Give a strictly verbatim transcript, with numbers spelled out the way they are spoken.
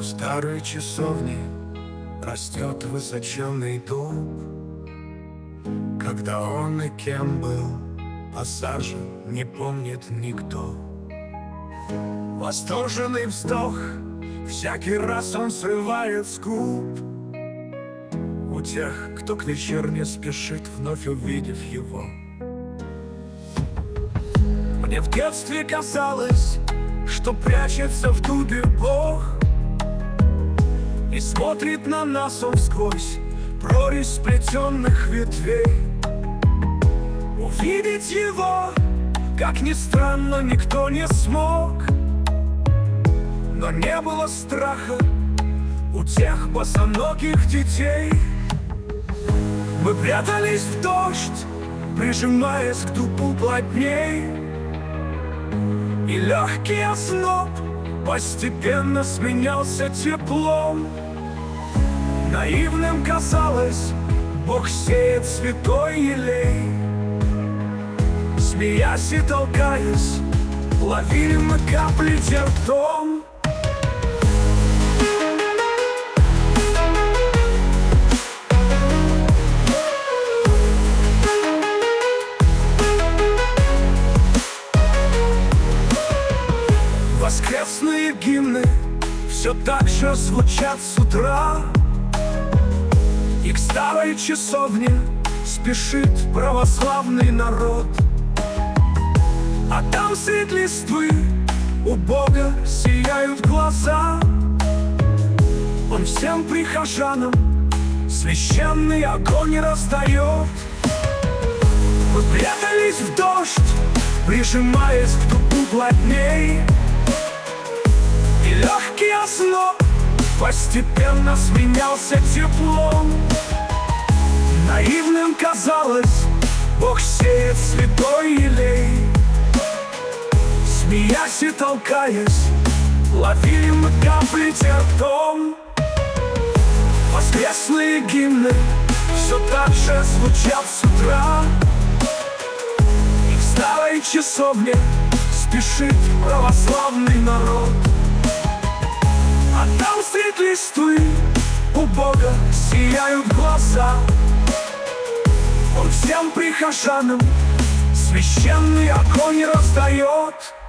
старой часовни растет высоченный дуб. Когда он и кем был посажен, не помнит никто. Восторженный вздох всякий раз он срывает с губ у тех, кто к вечерне спешит, вновь увидев его. Мне в детстве казалось, что прячется в дубе Бог, и смотрит на нас он сквозь прорезь сплетенных ветвей. Увидеть его, как ни странно, никто не смог, но не было страха у тех босоногих детей. Мы прятались в дождь, прижимаясь к дубу плотней, и легкий озноб постепенно сменялся теплом. Наивным казалось, Бог сеет святой елей. Смеясь и толкаясь, ловили мы капли ртом. Воскресные гимны все так же звучат с утра, и к старой часовне спешит православный народ. А там средь листвы у Бога сияют глаза. Он всем прихожанам священный огонь раздает. Мы прятались в дождь, прижимаясь к дубу плотней, и легкий озноб постепенно сменялся теплом. Наивным казалось, Бог сеет святой елей. Смеясь и толкаясь, ловили мы капли ртом. Воскресные гимны все так же звучат с утра, и в старой часовне спешит православный народ. А там средь листвы у Бога сияют глаза. Он всем прихожанам священный огонь раздает.